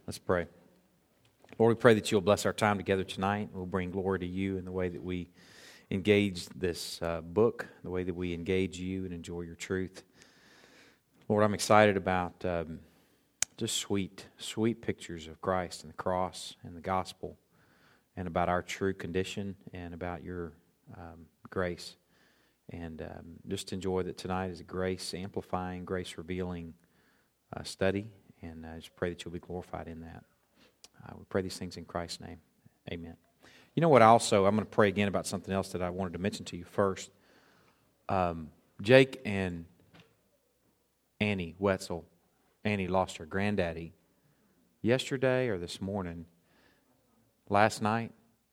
Let's pray. Lord, we pray that you'll bless our time together tonight. We'll bring glory to you in the way that we engage this book, the way that we engage you and enjoy your truth. Lord, I'm excited about just sweet pictures of Christ and the cross and the gospel and about our true condition and about your grace. And just enjoy that tonight is a grace-amplifying, grace-revealing study. And I just pray that you'll be glorified in that. We pray these things in Christ's name. Amen. You know what? I'm going to pray again about something else that I wanted to mention to you first. Jake and Annie Wetzel. Annie lost her granddaddy yesterday or this morning, last night.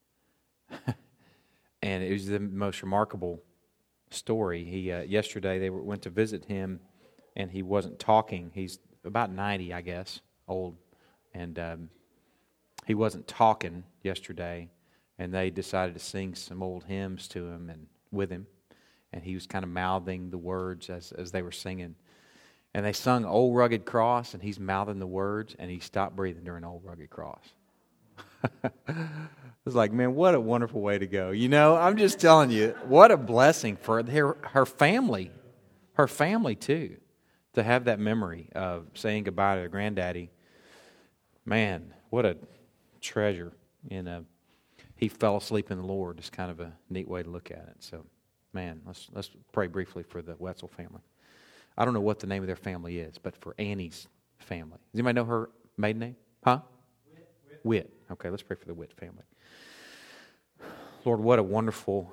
And it was the most remarkable story. Yesterday they went to visit him, and he wasn't talking. He's about 90, I guess, old, and he wasn't talking yesterday. And they decided to sing some old hymns to him and with him, and he was kind of mouthing the words as they were singing. And they sung "Old Rugged Cross," and he's mouthing the words, and he stopped breathing during "Old Rugged Cross." It was like, man, what a wonderful way to go. You know, I'm just telling you, what a blessing for her family too, to have that memory of saying goodbye to their granddaddy. Man, what a treasure. And he fell asleep in the Lord. It's kind of a neat way to look at it. So, man, let's pray briefly for the Wetzel family. I don't know what the name of their family is, but for Annie's family. Does anybody know her maiden name? Huh? Witt. Okay, let's pray for the Witt family. Lord, what a wonderful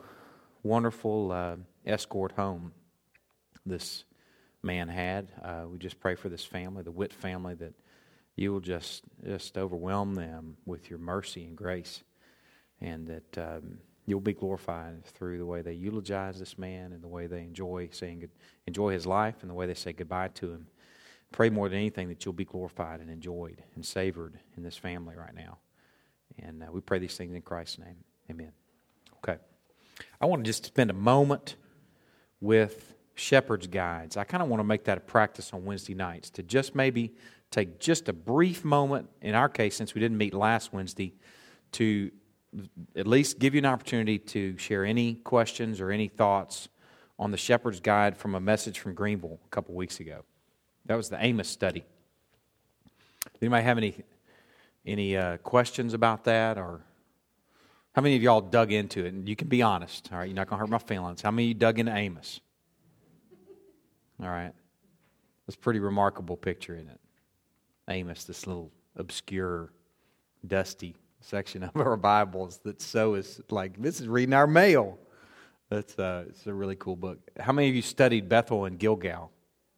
escort home this man had. We just pray for this family, the Witt family, that you will just overwhelm them with your mercy and grace, and that you'll be glorified through the way they eulogize this man and the way they enjoy his life and the way they say goodbye to him. Pray more than anything that you'll be glorified and enjoyed and savored in this family right now. And we pray these things in Christ's name. Amen. Okay. I want to just spend a moment with Shepherd's Guides. I kind of want to make that a practice on Wednesday nights, to just maybe take just a brief moment, in our case, since we didn't meet last Wednesday, to at least give you an opportunity to share any questions or any thoughts on the Shepherd's Guide from a message from Greenville a couple weeks ago. That was the Amos study. Anybody have any questions about that? Or how many of y'all dug into it? And you can be honest, all right? You're not going to hurt my feelings. How many of you dug into Amos? All right. That's a pretty remarkable picture, isn't it? Amos, this little obscure, dusty section of our Bibles that so is like, this is reading our mail. It's a really cool book. How many of you studied Bethel and Gilgal?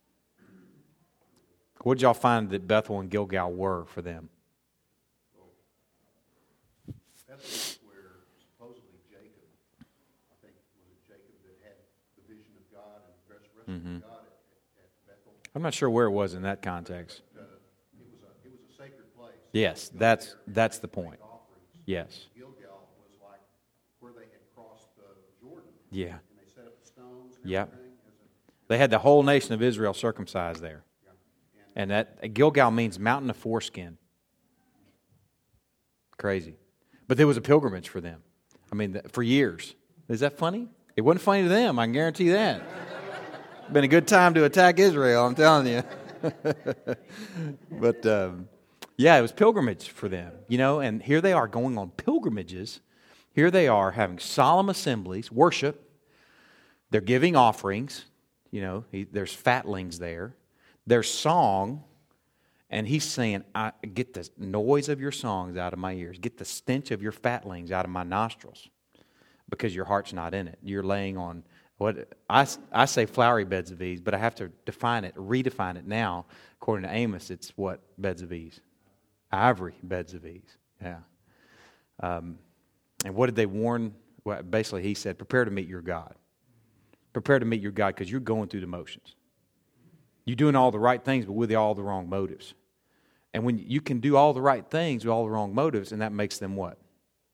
What did y'all find that Bethel and Gilgal were for them? That's where supposedly Jacob, I think, was it Jacob that had the vision of God and resurrection of God at Bethel? I'm not sure where it was in that context. It was a sacred place. Yes, that's the point. Yes. Gilgal was like where they had crossed the Jordan. Yeah. And they set up the stones and Yep. everything. They had the whole nation of Israel circumcised there. And that Gilgal means mountain of foreskin. Crazy. But there was a pilgrimage for them. I mean, for years. Is that funny? It wasn't funny to them, I can guarantee that. Been a good time to attack Israel, I'm telling you. But, yeah, it was pilgrimage for them. You know, and here they are going on pilgrimages. Here they are having solemn assemblies, worship. They're giving offerings. You know, there's fatlings there. There's song, and he's saying, get the noise of your songs out of my ears. Get the stench of your fatlings out of my nostrils, because your heart's not in it. You're laying on what I say flowery beds of ease, but I have to redefine it now. According to Amos, it's what beds of ease? Ivory beds of ease. Yeah. And what did they warn? Well, basically, he said, prepare to meet your God. Prepare to meet your God, because you're going through the motions. You're doing all the right things, but with all the wrong motives. And when you can do all the right things with all the wrong motives, and that makes them what?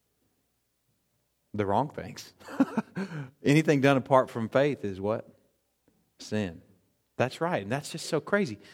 The wrong things. Anything done apart from faith is what? Sin. That's right. And that's just so crazy.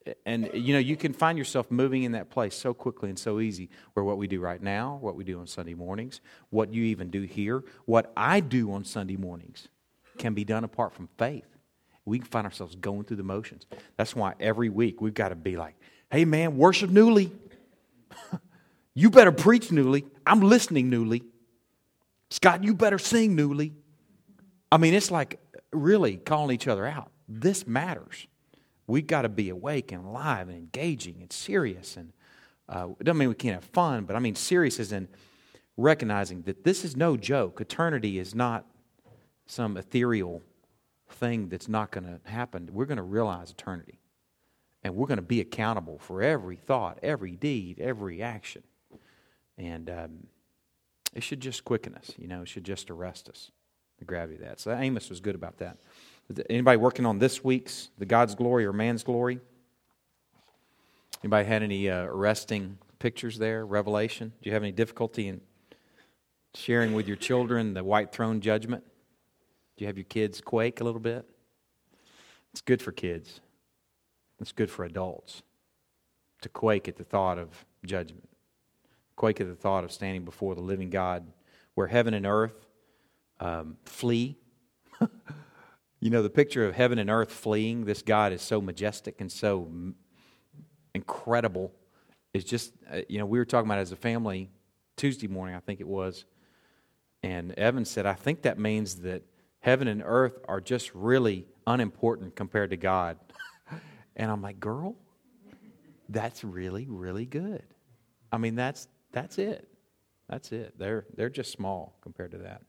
And, you can find yourself moving in that place so quickly and so easy, where what we do right now, what we do on Sunday mornings, what you even do here, what I do on Sunday mornings can be done apart from faith. We can find ourselves going through the motions. That's why every week we've got to be like, hey man, worship newly. You better preach newly. I'm listening newly. Scott, you better sing newly. I mean, it's like really calling each other out. This matters. We've got to be awake and alive and engaging and serious. And it doesn't mean we can't have fun, but I mean serious as in recognizing that this is no joke. Eternity is not some ethereal thing that's not going to happen. We're going to realize eternity. And we're going to be accountable for every thought, every deed, every action. And it should just quicken us, It should just arrest us, the gravity of that. So Amos was good about that. Anybody working on this week's The God's Glory or Man's Glory? Anybody had any arresting pictures there, Revelation? Do you have any difficulty in sharing with your children the white throne judgment? Do you have your kids quake a little bit? It's good for kids. It's good for adults to quake at the thought of judgment. Quake at the thought of standing before the living God, where heaven and earth flee. The picture of heaven and earth fleeing, this God is so majestic and so incredible. It's just, we were talking about it as a family Tuesday morning, I think it was, and Evan said, I think that means that heaven and earth are just really unimportant compared to God. And I'm like, girl, that's really, really good. I mean, that's it. That's it. They're just small compared to that.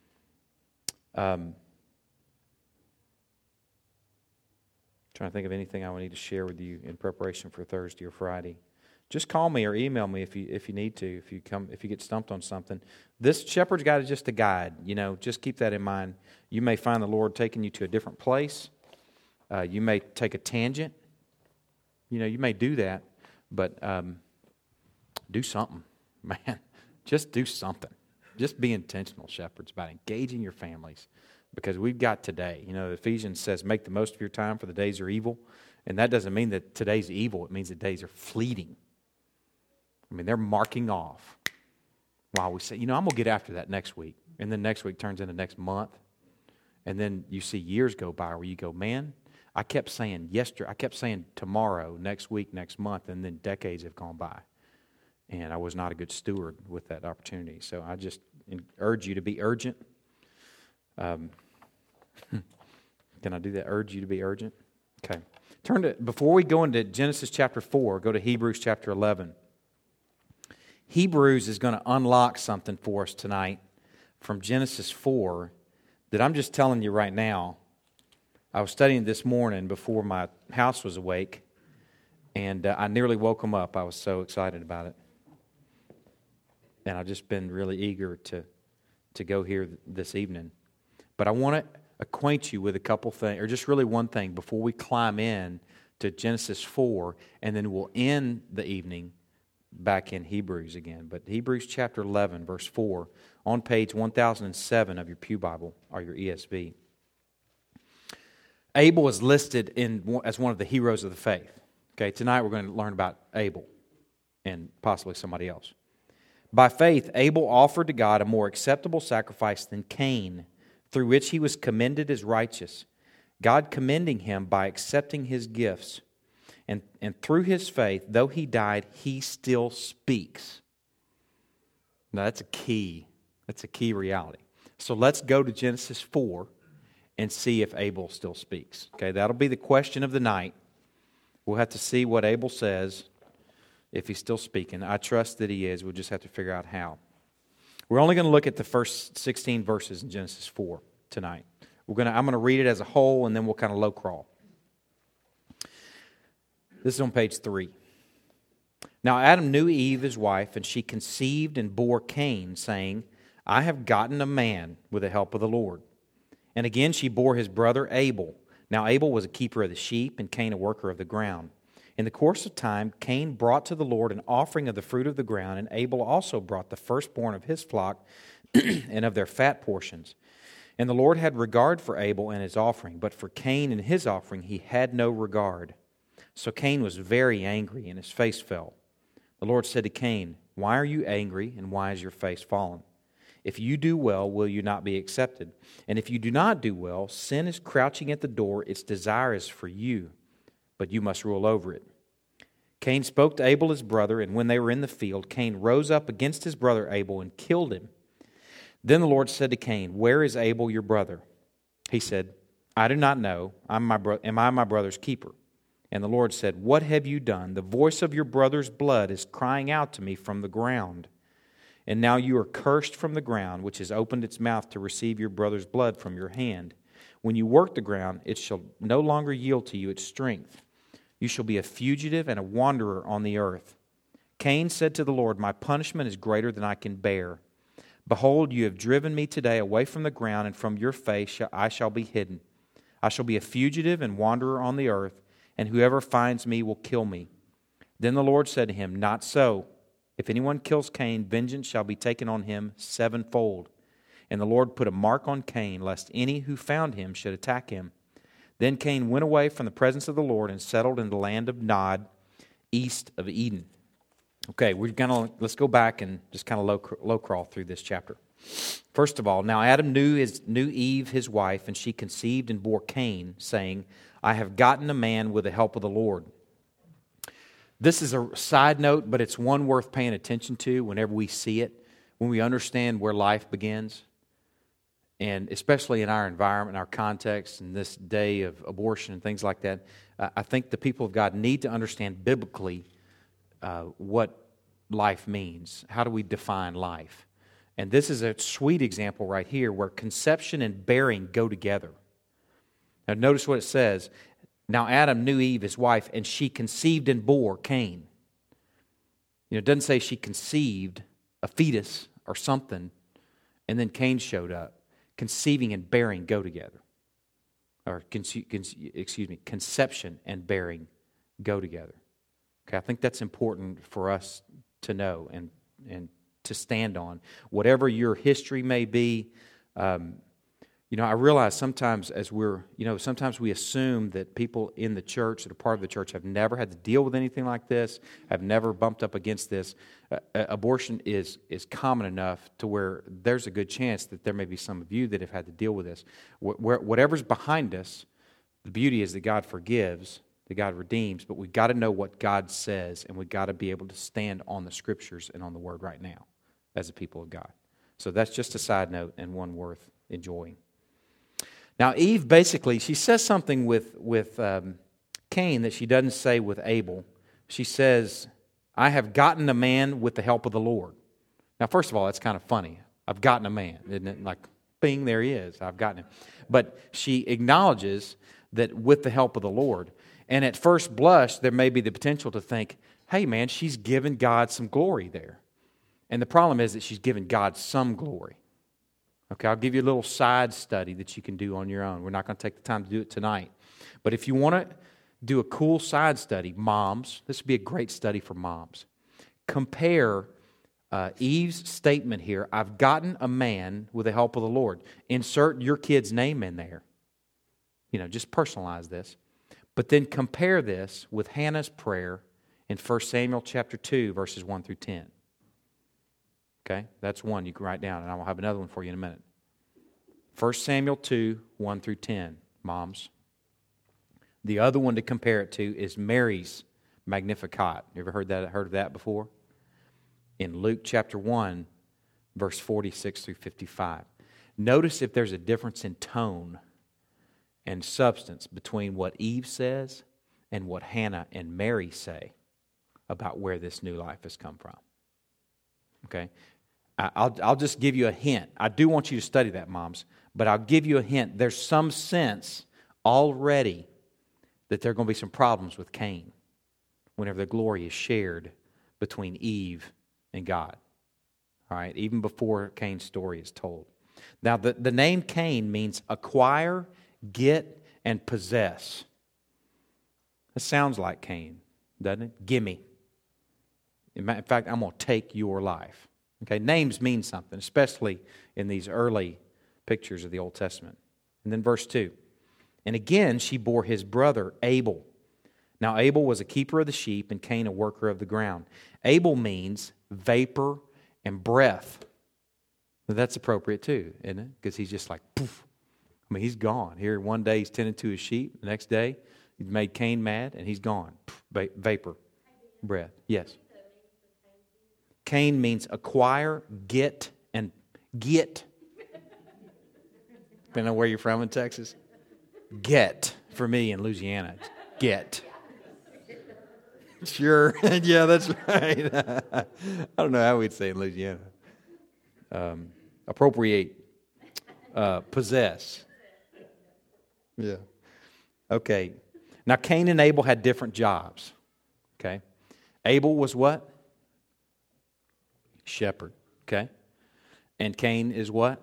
Trying to think of anything I would need to share with you in preparation for Thursday or Friday. Just call me or email me if you need to. If you get stumped on something. This Shepherd's Guide is just a guide. Just keep that in mind. You may find the Lord taking you to a different place. You may take a tangent. You may do that, but do something, man. Just do something. Just be intentional, shepherds, about engaging your families. Because we've got today. Ephesians says, make the most of your time, for the days are evil. And that doesn't mean that today's evil. It means that days are fleeting. I mean, they're marking off. While we say, I'm going to get after that next week. And then next week turns into next month. And then you see years go by where you go, man, I kept saying tomorrow, next week, next month, and then decades have gone by. And I was not a good steward with that opportunity. So I just urge you to be urgent. Can I do that? Urge you to be urgent? Okay. Before we go into Genesis chapter 4, go to Hebrews chapter 11. Hebrews is going to unlock something for us tonight from Genesis 4 that I'm just telling you right now. I was studying this morning before my house was awake, and I nearly woke them up. I was so excited about it. And I've just been really eager to go here this evening. But I want to acquaint you with a couple things, or just really one thing, before we climb in to Genesis 4, and then we'll end the evening back in Hebrews again. But Hebrews chapter 11, verse 4, on page 1007 of your Pew Bible, or your ESV. Abel is listed as one of the heroes of the faith. Okay, tonight we're going to learn about Abel and possibly somebody else. By faith, Abel offered to God a more acceptable sacrifice than Cain, through which he was commended as righteous, God commending him by accepting his gifts. And through his faith, though he died, he still speaks. Now that's a key reality. So let's go to Genesis 4 and see if Abel still speaks. Okay, that'll be the question of the night. We'll have to see what Abel says, if he's still speaking. I trust that he is. We'll just have to figure out how. We're only going to look at the first 16 verses in Genesis 4 tonight. I'm going to read it as a whole, and then we'll kind of low crawl. This is on page 3. Now Adam knew Eve, his wife, and she conceived and bore Cain, saying, I have gotten a man with the help of the Lord. And again she bore his brother Abel. Now Abel was a keeper of the sheep, and Cain a worker of the ground. In the course of time, Cain brought to the Lord an offering of the fruit of the ground, and Abel also brought the firstborn of his flock and of their fat portions. And the Lord had regard for Abel and his offering, but for Cain and his offering he had no regard. So Cain was very angry, and his face fell. The Lord said to Cain, "Why are you angry, and why is your face fallen? If you do well, will you not be accepted? And if you do not do well, sin is crouching at the door. Its desire is for you, but you must rule over it." Cain spoke to Abel his brother, and when they were in the field, Cain rose up against his brother Abel and killed him. Then the Lord said to Cain, "Where is Abel your brother?" He said, "I do not know. Am I my brother's keeper?" And the Lord said, "What have you done? The voice of your brother's blood is crying out to me from the ground. And now you are cursed from the ground, which has opened its mouth to receive your brother's blood from your hand. When you work the ground, it shall no longer yield to you its strength. You shall be a fugitive and a wanderer on the earth." Cain said to the Lord, "My punishment is greater than I can bear. Behold, you have driven me today away from the ground, and from your face I shall be hidden. I shall be a fugitive and wanderer on the earth, and whoever finds me will kill me." Then the Lord said to him, "Not so. If anyone kills Cain, vengeance shall be taken on him sevenfold." And the Lord put a mark on Cain, lest any who found him should attack him. Then Cain went away from the presence of the Lord and settled in the land of Nod, east of Eden. Okay, let's go back and just kind of low crawl through this chapter. First of all, now Adam knew Eve, his wife, and she conceived and bore Cain, saying, "I have gotten a man with the help of the Lord." This is a side note, but it's one worth paying attention to whenever we see it, when we understand where life begins. And especially in our environment, our context, in this day of abortion and things like that, I think the people of God need to understand biblically what life means. How do we define life? And this is a sweet example right here where conception and bearing go together. Now notice what it says. Now Adam knew Eve, his wife, and she conceived and bore Cain. It doesn't say she conceived a fetus or something, and then Cain showed up. Conceiving and bearing go together. Or, conception and bearing go together. Okay, I think that's important for us to know and to stand on. Whatever your history may be, I realize sometimes sometimes we assume that people in the church, that are part of the church, have never had to deal with anything like this, have never bumped up against this. Abortion is common enough to where there's a good chance that there may be some of you that have had to deal with this. Whatever's behind us, the beauty is that God forgives, that God redeems, but we've got to know what God says, and we've got to be able to stand on the Scriptures and on the Word right now as a people of God. So that's just a side note and one worth enjoying. Now, Eve basically, she says something with Cain that she doesn't say with Abel. She says, "I have gotten a man with the help of the Lord." Now, first of all, that's kind of funny. I've gotten a man, isn't it? Like, bing, there he is. I've gotten him. But she acknowledges that with the help of the Lord. And at first blush, there may be the potential to think, hey, man, she's given God some glory there. And the problem is that she's given God some glory. Okay, I'll give you a little side study that you can do on your own. We're not going to take the time to do it tonight. But if you want to do a cool side study, moms, this would be a great study for moms. Compare Eve's statement here, "I've gotten a man with the help of the Lord." Insert your kid's name in there. Just personalize this. But then compare this with Hannah's prayer in 1 Samuel chapter 2, verses 1 through 10. Okay, that's one you can write down, and I'll have another one for you in a minute. 1 Samuel 2, 1 through 10, moms. The other one to compare it to is Mary's Magnificat. You ever heard of that before? In Luke chapter 1, verse 46 through 55. Notice if there's a difference in tone and substance between what Eve says and what Hannah and Mary say about where this new life has come from. Okay? I'll just give you a hint. I do want you to study that, moms, but I'll give you a hint. There's some sense already that there are going to be some problems with Cain whenever the glory is shared between Eve and God. All right? Even before Cain's story is told. Now, the name Cain means acquire, get, and possess. It sounds like Cain, doesn't it? Gimme. In fact, I'm going to take your life. Okay, names mean something, especially in these early pictures of the Old Testament. And then verse 2. And again, she bore his brother Abel. Now Abel was a keeper of the sheep, and Cain a worker of the ground. Abel means vapor and breath. But that's appropriate too, isn't it? Because he's just like, poof. I mean, he's gone. Here, one day he's tending to his sheep. The next day, he's made Cain mad, and he's gone. Poof, vapor, breath. Yes. Cain means acquire, get, and get. Depending on where you're from in Texas. Get. For me in Louisiana, it's get. Sure. Yeah, that's right. I don't know how we'd say in Louisiana. Appropriate. Possess. Yeah. Okay. Now, Cain and Abel had different jobs. Okay. Abel was what? Shepherd. Okay. And Cain is what?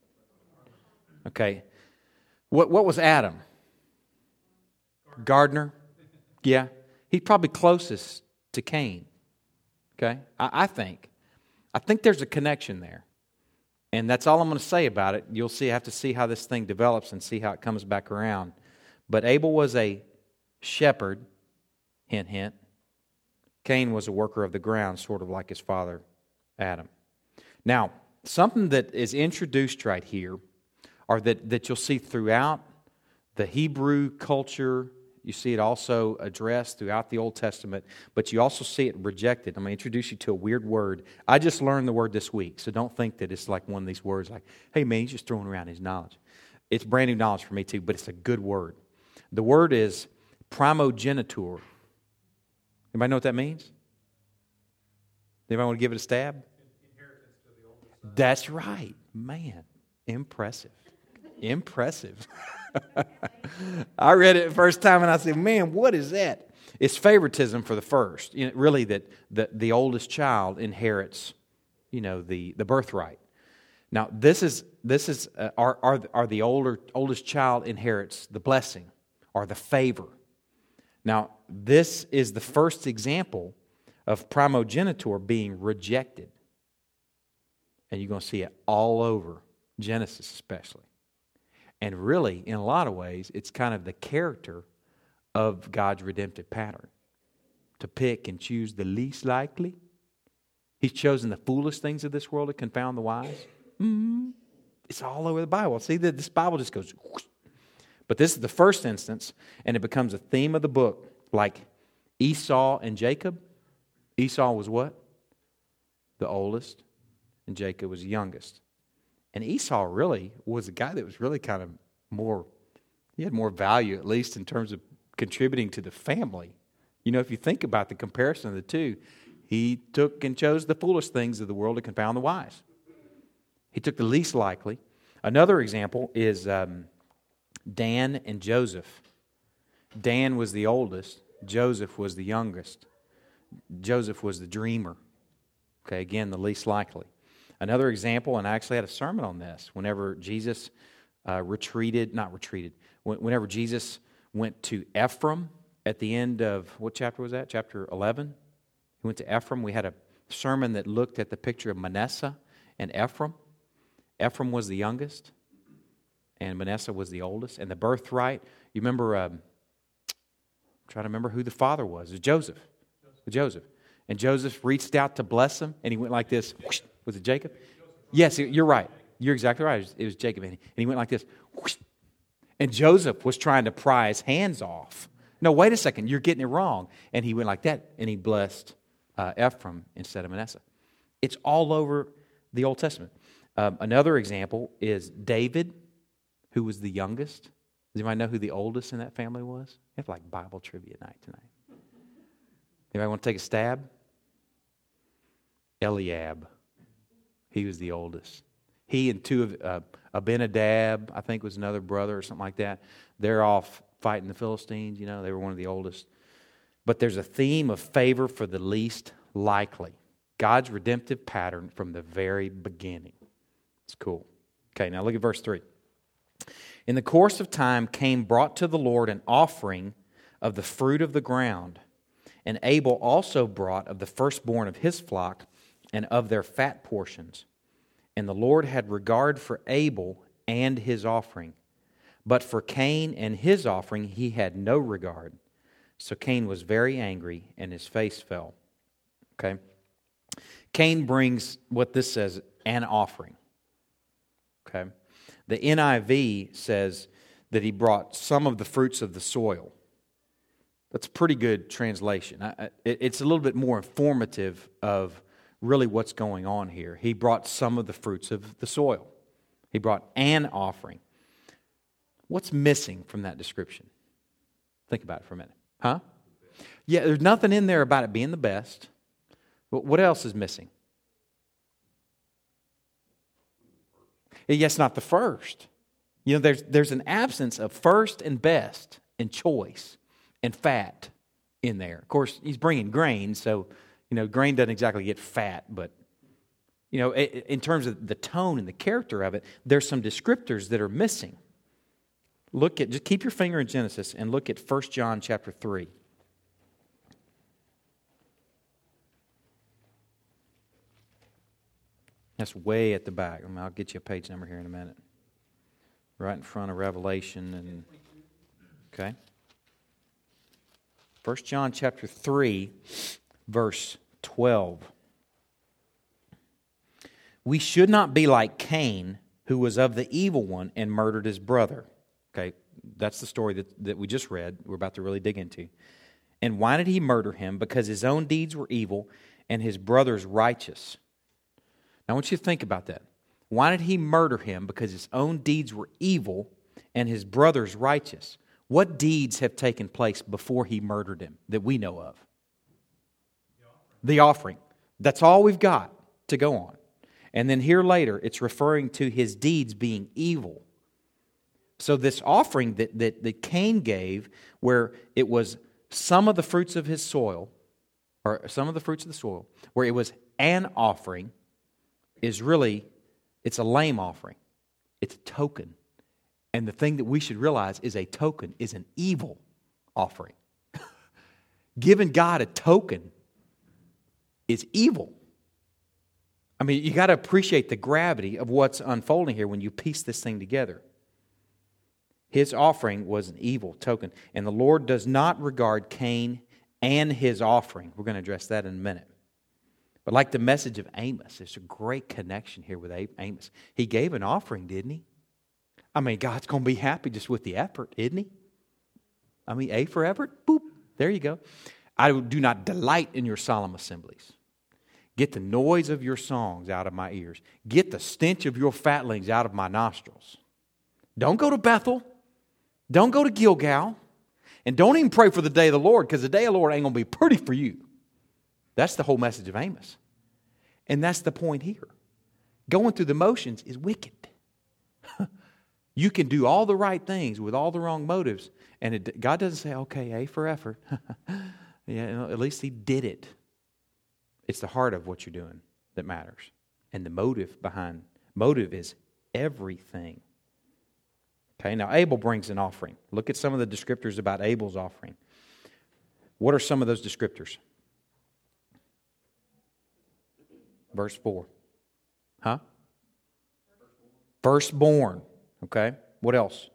Okay. What was Adam? Gardener? Yeah. He's probably closest to Cain. Okay? I think. I think there's a connection there. And that's all I'm going to say about it. You'll see. Have to see how this thing develops and see how it comes back around. But Abel was a shepherd, hint, hint. Cain was a worker of the ground, sort of like his father, Adam. Now, something that is introduced right here, or that you'll see throughout the Hebrew culture. You see it also addressed throughout the Old Testament, but you also see it rejected. I'm going to introduce you to a weird word. I just learned the word this week, so don't think that it's like one of these words like, hey man, he's just throwing around his knowledge. It's brand new knowledge for me too, but it's a good word. The word is primogeniture. Anybody know what that means? Anybody want to give it a stab? Inheritance to the oldest son. That's right. Man, impressive. Impressive. I read it the first time and I said, man, what is that? It's favoritism for the first. You know, really, that the oldest child inherits, the birthright. Now, this is the oldest child inherits the blessing or the favor. Now, this is the first example of primogeniture being rejected. And you're going to see it all over Genesis especially. And really, in a lot of ways, it's kind of the character of God's redemptive pattern. To pick and choose the least likely. He's chosen the foolish things of this world to confound the wise. It's all over the Bible. See, this Bible just goes whoosh. But this is the first instance, and it becomes a theme of the book. Like Esau and Jacob. Esau was what? The oldest. And Jacob was the youngest. And Esau really was a guy that was really kind of he had more value, at least in terms of contributing to the family. If you think about the comparison of the two, he took and chose the foolish things of the world to confound the wise. He took the least likely. Another example is Dan and Joseph. Dan was the oldest. Joseph was the youngest. Joseph was the dreamer. Okay, again, the least likely. Another example, and I actually had a sermon on this, whenever Jesus whenever Jesus went to Ephraim at the end of, what chapter was that? Chapter 11? He went to Ephraim. We had a sermon that looked at the picture of Manasseh and Ephraim. Ephraim was the youngest, and Manasseh was the oldest. And the birthright, you remember, I'm trying to remember who the father was. It was Joseph. Joseph. And Joseph reached out to bless him, and he went like this. Whoosh. Was it Jacob? Yes, you're right. You're exactly right. It was Jacob. And he went like this. Whoosh. And Joseph was trying to pry his hands off. No, wait a second. You're getting it wrong. And he went like that, and he blessed Ephraim instead of Manasseh. It's all over the Old Testament. Another example is David, who was the youngest. Does anybody know who the oldest in that family was? We have like Bible trivia night tonight. Anybody want to take a stab? Eliab. He was the oldest. He and two of Abinadab, I think was another brother or something like that. They're off fighting the Philistines. They were one of the oldest. But there's a theme of favor for the least likely. God's redemptive pattern from the very beginning. It's cool. Okay, now look at verse 3. In the course of time, Cain brought to the Lord an offering of the fruit of the ground. And Abel also brought of the firstborn of his flock and of their fat portions. And the Lord had regard for Abel and his offering. But for Cain and his offering he had no regard. So Cain was very angry, and his face fell. Okay? Cain brings what this says, an offering. Okay? The NIV says that he brought some of the fruits of the soil. That's a pretty good translation. It's a little bit more informative of really what's going on here. He brought some of the fruits of the soil. He brought an offering. What's missing from that description? Think about it for a minute. Huh? Yeah, there's nothing in there about it being the best. But what else is missing? Yes, not the first. You know, there's an absence of first and best and choice and fat in there. Of course, he's bringing grain, so, grain doesn't exactly get fat, but, in terms of the tone and the character of it, there's some descriptors that are missing. Just keep your finger in Genesis and look at 1 John chapter 3. That's way at the back. I'll get you a page number here in a minute. Right in front of Revelation. Okay. 1 John chapter 3, verse 12. We should not be like Cain, who was of the evil one and murdered his brother. Okay, that's the story that we just read. We're about to really dig into. And why did he murder him? Because his own deeds were evil and his brother's righteous. Now I want you to think about that. Why did he murder him? Because his own deeds were evil and his brother's righteous. What deeds have taken place before he murdered him that we know of? The offering. That's all we've got to go on. And then here later, it's referring to his deeds being evil. So this offering that Cain gave, where it was some of the fruits of his soil, or some of the fruits of the soil, where it was an offering, is really, it's a lame offering. It's a token. And the thing that we should realize is a token is an evil offering. Giving God a token is evil. I mean, you got to appreciate the gravity of what's unfolding here when you piece this thing together. His offering was an evil token, and the Lord does not regard Cain and his offering. We're going to address that in a minute. But like the message of Amos, there's a great connection here with Amos. He gave an offering, didn't he? I mean, God's going to be happy just with the effort, isn't he? I mean, A for effort, boop, there you go. I do not delight in your solemn assemblies. Get the noise of your songs out of my ears. Get the stench of your fatlings out of my nostrils. Don't go to Bethel. Don't go to Gilgal. And don't even pray for the day of the Lord, because the day of the Lord ain't going to be pretty for you. That's the whole message of Amos. And that's the point here. Going through the motions is wicked. You can do all the right things with all the wrong motives. And God doesn't say, okay, A for effort. Yeah, at least he did it. It's the heart of what you're doing that matters. And the motive is everything. Okay, now Abel brings an offering. Look at some of the descriptors about Abel's offering. What are some of those descriptors? Verse 4. Huh? Firstborn. Okay. What else?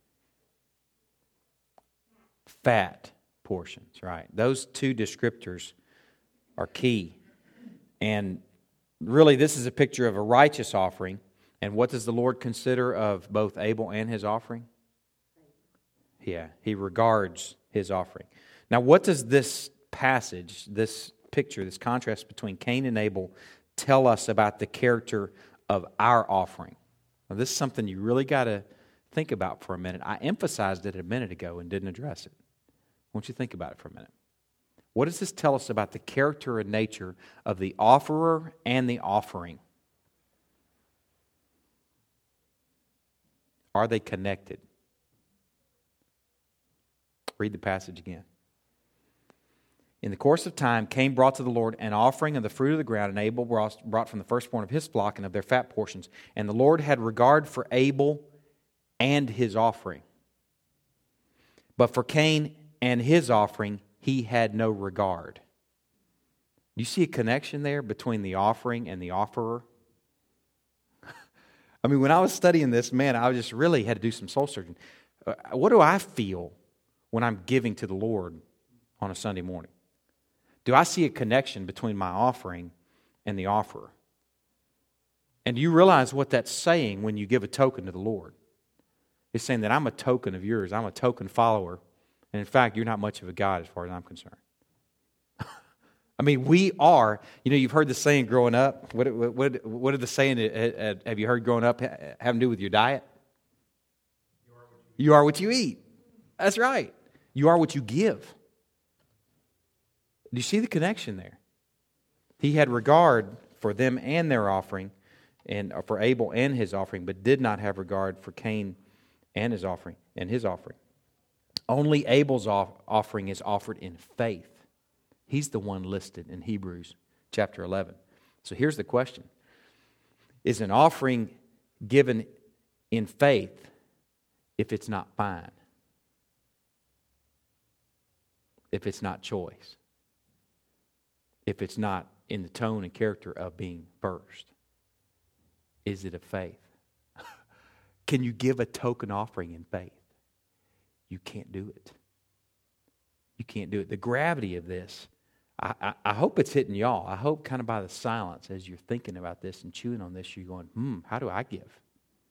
Fat portions. Right. Those two descriptors are key. And really, this is a picture of a righteous offering. And what does the Lord consider of both Abel and his offering? Yeah, he regards his offering. Now, what does this passage, this picture, this contrast between Cain and Abel tell us about the character of our offering? Now, this is something you really got to think about for a minute. I emphasized it a minute ago and didn't address it. I want you to think about it for a minute. What does this tell us about the character and nature of the offerer and the offering? Are they connected? Read the passage again. In the course of time, Cain brought to the Lord an offering of the fruit of the ground, and Abel brought from the firstborn of his flock and of their fat portions. And the Lord had regard for Abel and his offering. But for Cain and his offering, he had no regard. Do you see a connection there between the offering and the offerer? I mean, when I was studying this, man, I just really had to do some soul searching. What do I feel when I'm giving to the Lord on a Sunday morning? Do I see a connection between my offering and the offerer? And do you realize what that's saying when you give a token to the Lord? It's saying that I'm a token of yours. I'm a token follower. And in fact, you're not much of a God as far as I'm concerned. I mean, we are, you've heard the saying growing up. What did the saying, have you heard growing up, have to do with your diet? You are what you eat. That's right. You are what you give. Do you see the connection there? He had regard for them and their offering, and for Abel and his offering, but did not have regard for Cain and his offering. Only Abel's offering is offered in faith. He's the one listed in Hebrews chapter 11. So here's the question. Is an offering given in faith if it's not fine? If it's not choice? If it's not in the tone and character of being first? Is it a faith? Can you give a token offering in faith? You can't do it. You can't do it. The gravity of this, I hope it's hitting y'all. I hope kind of by the silence as you're thinking about this and chewing on this, you're going, how do I give?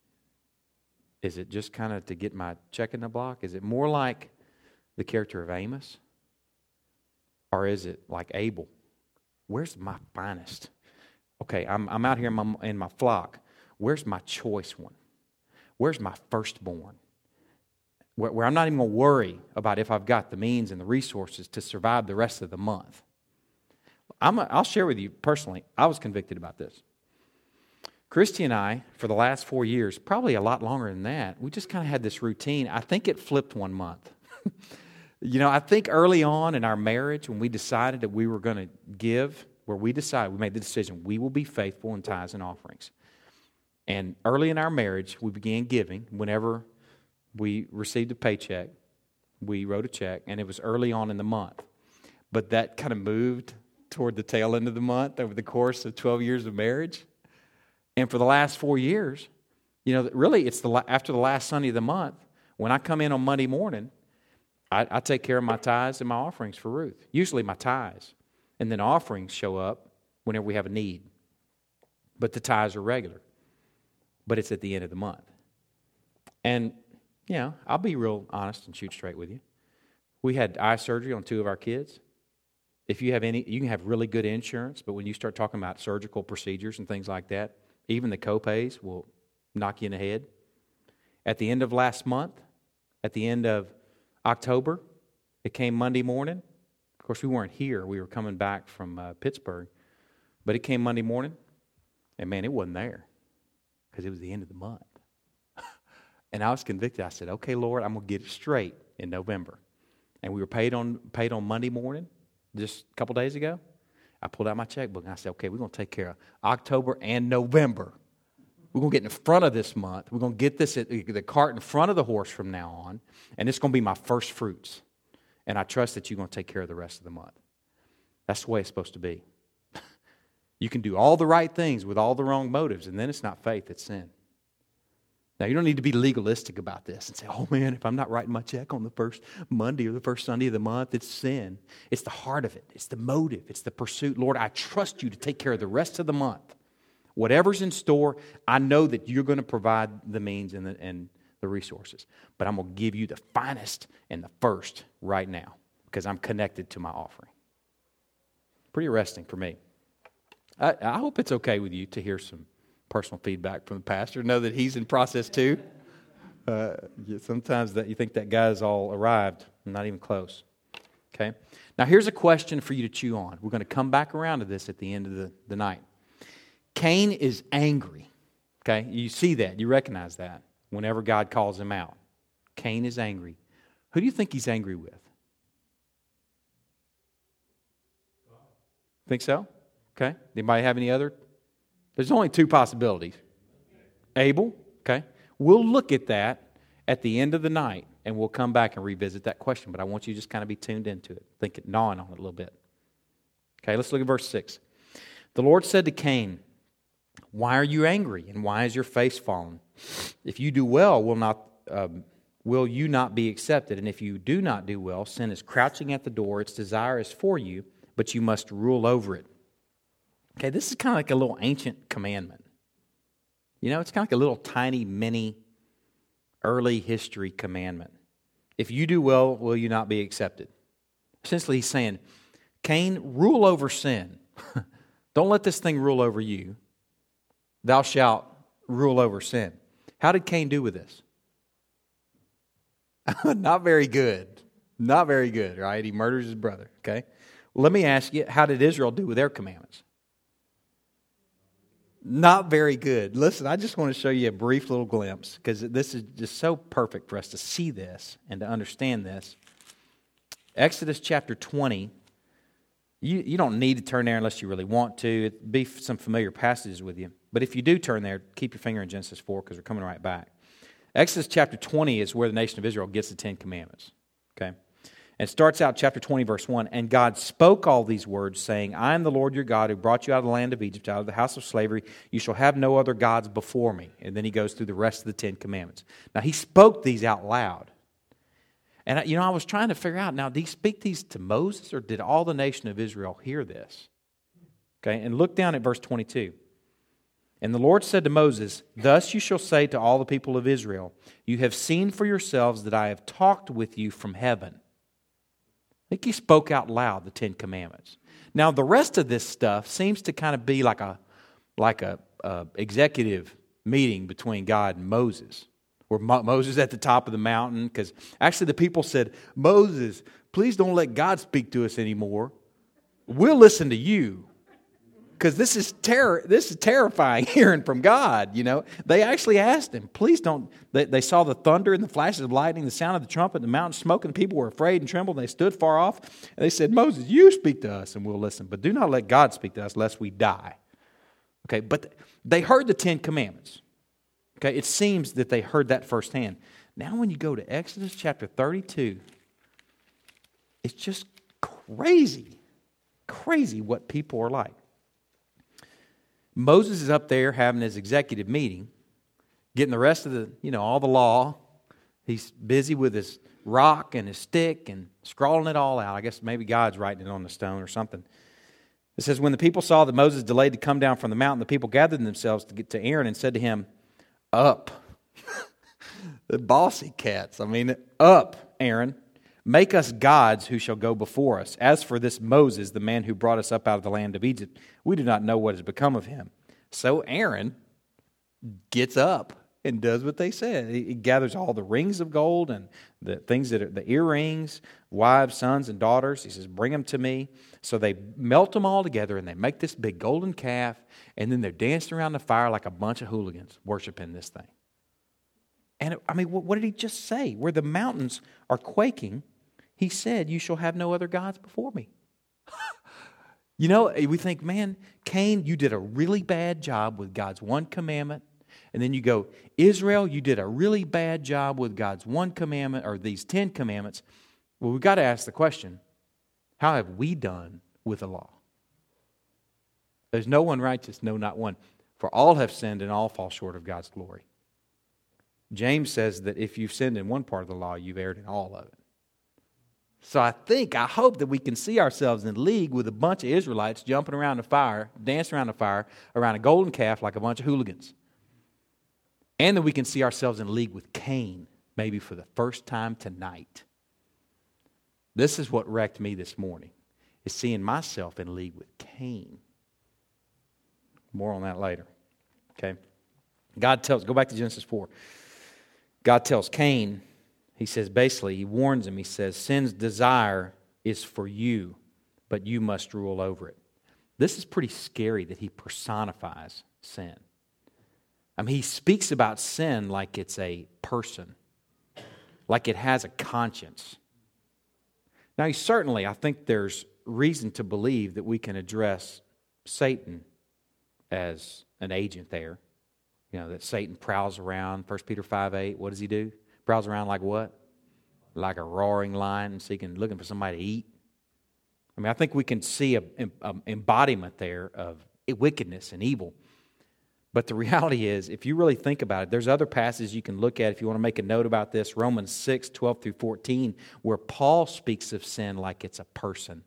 Is it just kind of to get my check in the block? Is it more like the character of Amos? Or is it like Abel? Where's my finest? Okay, I'm out here in my flock. Where's my choice one? Where's my firstborn? Where I'm not even going to worry about if I've got the means and the resources to survive the rest of the month. I'll share with you personally, I was convicted about this. Christy and I, for the last 4 years, probably a lot longer than that, we just kind of had this routine. I think it flipped one month. I think early on in our marriage, when we decided that we were going to give, we made the decision, we will be faithful in tithes and offerings. And early in our marriage, we began giving. Whenever we received a paycheck, we wrote a check, and it was early on in the month. But that kind of moved toward the tail end of the month over the course of 12 years of marriage. And for the last 4 years, really it's after the last Sunday of the month, when I come in on Monday morning, I take care of my tithes and my offerings for Ruth. Usually my tithes. And then offerings show up whenever we have a need. But the tithes are regular. But it's at the end of the month. And, I'll be real honest and shoot straight with you. We had eye surgery on 2 of our kids. If you have you can have really good insurance, but when you start talking about surgical procedures and things like that, even the co-pays will knock you in the head. At the end of last month, at the end of October, it came Monday morning. Of course, we weren't here. We were coming back from Pittsburgh. But it came Monday morning, and man, it wasn't there because it was the end of the month. And I was convicted. I said, okay, Lord, I'm going to get it straight in November. And we were paid on Monday morning just a couple days ago. I pulled out my checkbook, and I said, okay, we're going to take care of October and November. We're going to get in front of this month. We're going to get the cart in front of the horse from now on, and it's going to be my first fruits. And I trust that you're going to take care of the rest of the month. That's the way it's supposed to be. You can do all the right things with all the wrong motives, and then it's not faith, it's sin. Now, you don't need to be legalistic about this and say, oh man, if I'm not writing my check on the first Monday or the first Sunday of the month, it's sin. It's the heart of it. It's the motive. It's the pursuit. Lord, I trust you to take care of the rest of the month. Whatever's in store, I know that you're going to provide the means and the resources. But I'm going to give you the finest and the first right now because I'm connected to my offering. Pretty arresting for me. I hope it's okay with you to hear some personal feedback from the pastor. Know that he's in process too. Sometimes that you think that guy's all arrived. Not even close. Okay? Now here's a question for you to chew on. We're going to come back around to this at the end of the night. Cain is angry. Okay? You see that. You recognize that whenever God calls him out. Cain is angry. Who do you think he's angry with? Think so? Okay. Anybody have any other? There's only 2 possibilities. Abel, okay. We'll look at that at the end of the night, and we'll come back and revisit that question. But I want you to just kind of be tuned into it, think it, gnawing on it a little bit. Okay, let's look at verse 6. The Lord said to Cain, why are you angry, and why is your face fallen? If you do well, will not will you not be accepted? And if you do not do well, sin is crouching at the door. Its desire is for you, but you must rule over it. Okay, this is kind of like a little ancient commandment. You know, it's kind of like a little tiny mini early history commandment. If you do well, will you not be accepted? Essentially, he's saying, Cain, rule over sin. Don't let this thing rule over you. Thou shalt rule over sin. How did Cain do with this? Not very good. Not very good, right? He murders his brother, okay? Well, let me ask you, how did Israel do with their commandments? Not very good. Listen, I just want to show you a brief little glimpse because this is just so perfect for us to see this and to understand this. Exodus chapter 20. You don't need to turn there unless you really want to. It'd be some familiar passages with you. But if you do turn there, keep your finger in Genesis 4 because we're coming right back. Exodus chapter 20 is where the nation of Israel gets the Ten Commandments. Okay? And it starts out chapter 20, verse 1. And God spoke all these words, saying, I am the Lord your God who brought you out of the land of Egypt, out of the house of slavery. You shall have no other gods before me. And then he goes through the rest of the Ten Commandments. Now, he spoke these out loud. And, I was trying to figure out, now, did he speak these to Moses, or did all the nation of Israel hear this? Okay, and look down at verse 22. And the Lord said to Moses, Thus you shall say to all the people of Israel, You have seen for yourselves that I have talked with you from heaven. I think he spoke out loud the Ten Commandments. Now, the rest of this stuff seems to kind of be like a executive meeting between God and Moses. Where Moses at the top of the mountain, because actually the people said, Moses, please don't let God speak to us anymore. We'll listen to you. Because this is terrifying hearing from God, They actually asked him, please don't. They saw the thunder and the flashes of lightning, the sound of the trumpet, the mountain smoke, and the people were afraid and trembled. And they stood far off. And they said, Moses, you speak to us and we'll listen. But do not let God speak to us lest we die. Okay, but they heard the Ten Commandments. Okay, it seems that they heard that firsthand. Now when you go to Exodus chapter 32, it's just crazy what people are like. Moses is up there having his executive meeting, getting the rest of all the law. He's busy with his rock and his stick and scrawling it all out. I guess maybe God's writing it on the stone or something. It says, when the people saw that Moses delayed to come down from the mountain, the people gathered themselves to get to Aaron and said to him, Up. The bossy cats. Up, Aaron. Make us gods who shall go before us. As for this Moses, the man who brought us up out of the land of Egypt, we do not know what has become of him. So Aaron gets up and does what they said. He gathers all the rings of gold and the things that are the earrings, wives, sons, and daughters. He says, bring them to me. So they melt them all together and they make this big golden calf, and then they're dancing around the fire like a bunch of hooligans worshiping this thing. And what did he just say? Where the mountains are quaking, he said, you shall have no other gods before me. We think, man, Cain, you did a really bad job with God's one commandment. And then you go, Israel, you did a really bad job with God's one commandment or these 10 commandments. Well, we've got to ask the question, how have we done with the law? There's no one righteous, no, not one. For all have sinned and all fall short of God's glory. James says that if you've sinned in one part of the law, you've erred in all of it. So I hope that we can see ourselves in league with a bunch of Israelites jumping around the fire, dancing around the fire, around a golden calf like a bunch of hooligans. And that we can see ourselves in league with Cain, maybe for the first time tonight. This is what wrecked me this morning, is seeing myself in league with Cain. More on that later. Okay? Go back to Genesis 4. God tells Cain, he says, basically, he warns him, he says, sin's desire is for you, but you must rule over it. This is pretty scary that he personifies sin. He speaks about sin like it's a person, like it has a conscience. Now, I think there's reason to believe that we can address Satan as an agent there. That Satan prowls around. 1 Peter 5:8, what does he do? Prowls around like what? Like a roaring lion, looking for somebody to eat. I think we can see an embodiment there of wickedness and evil. But the reality is, if you really think about it, there's other passages you can look at if you want to make a note about this. Romans 6, 12 through 14, where Paul speaks of sin like it's a person.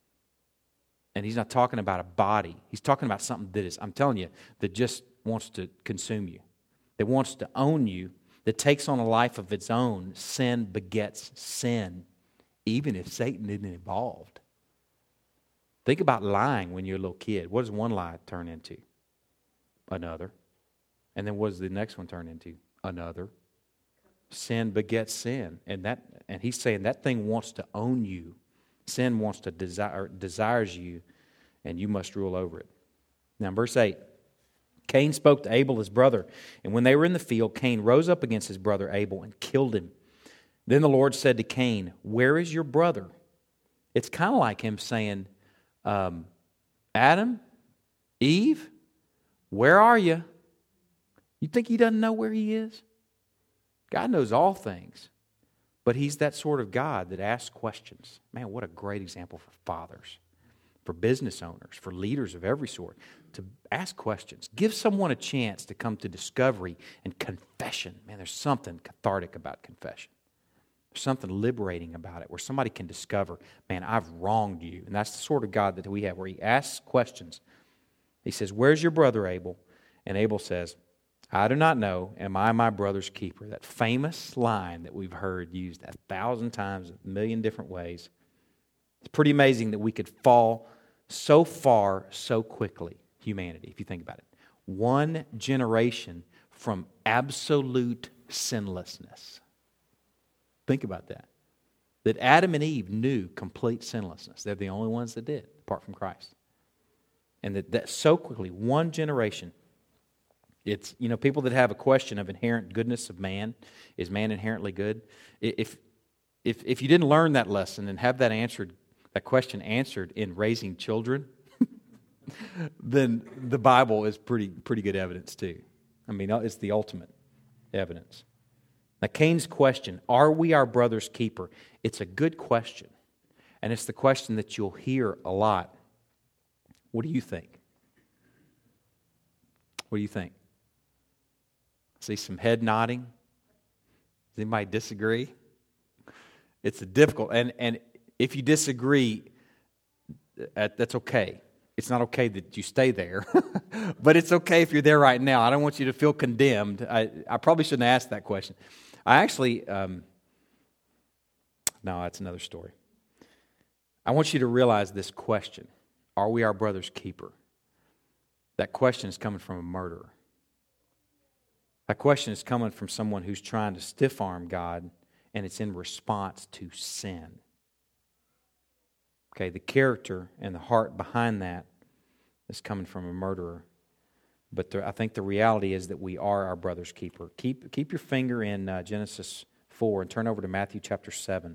And he's not talking about a body. He's talking about something that is, I'm telling you, that just wants to consume you, that wants to own you, that takes on a life of its own. Sin begets sin, even if Satan isn't involved. Think about lying when you're a little kid. What does one lie turn into? Another. And then what does the next one turn into? Another. Sin begets sin. And he's saying that thing wants to own you. Sin wants to desires you, and you must rule over it. Now, in verse 8, Cain spoke to Abel, his brother, and when they were in the field, Cain rose up against his brother Abel and killed him. Then the Lord said to Cain, "Where is your brother?" It's kind of like him saying, Adam, Eve, where are you? You think he doesn't know where he is? God knows all things. But he's that sort of God that asks questions. Man, what a great example for fathers, for business owners, for leaders of every sort, to ask questions. Give someone a chance to come to discovery and confession. Man, there's something cathartic about confession. There's something liberating about it, where somebody can discover, man, I've wronged you. And that's the sort of God that we have, where he asks questions. He says, "Where's your brother Abel?" And Abel says, "I do not know. Am I my brother's keeper?" That famous line that we've heard used 1,000 times, 1,000,000 different ways. It's pretty amazing that we could fall so far so quickly, humanity, if you think about it. One generation from absolute sinlessness. Think about that. That Adam and Eve knew complete sinlessness. They're the only ones that did, apart from Christ. And that so quickly, one generation. It's, people that have a question of inherent goodness of man. Is man inherently good? If you didn't learn that lesson and have that question answered in raising children, then the Bible is pretty good evidence too. I mean, it's the ultimate evidence. Now, Cain's question, are we our brother's keeper? It's a good question. And it's the question that you'll hear a lot. What do you think? What do you think? See some head nodding? Does anybody disagree? It's a difficult, and if you disagree, that's okay. It's not okay that you stay there, but it's okay if you're there right now. I don't want you to feel condemned. I probably shouldn't ask that question. I actually, no, that's another story. I want you to realize this question. Are we our brother's keeper? That question is coming from a murderer. That question is coming from someone who's trying to stiff-arm God, and it's in response to sin. Okay, the character and the heart behind that is coming from a murderer. But I think the reality is that we are our brother's keeper. Keep your finger in Genesis 4 and turn over to Matthew chapter 7.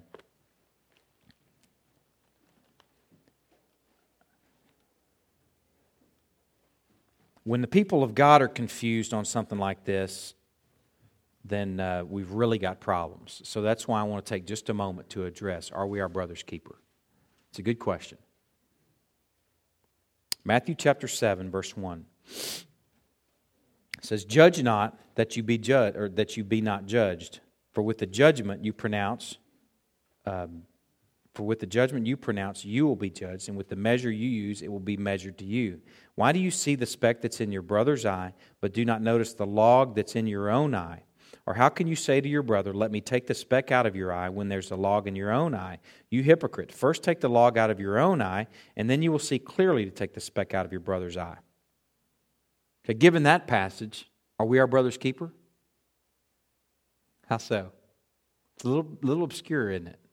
When the people of God are confused on something like this, then we've really got problems. So that's why I want to take just a moment to address, are we our brother's keeper? It's a good question. Matthew chapter 7, verse 1. It says, "Judge not that you be judged, or that you be not judged. For with the judgment you pronounce, you will be judged, and with the measure you use, it will be measured to you. Why do you see the speck that's in your brother's eye, but do not notice the log that's in your own eye? Or how can you say to your brother, 'Let me take the speck out of your eye,' when there's a log in your own eye? You hypocrite, first take the log out of your own eye, and then you will see clearly to take the speck out of your brother's eye." Okay, given that passage, are we our brother's keeper? How so? It's a little obscure, isn't it?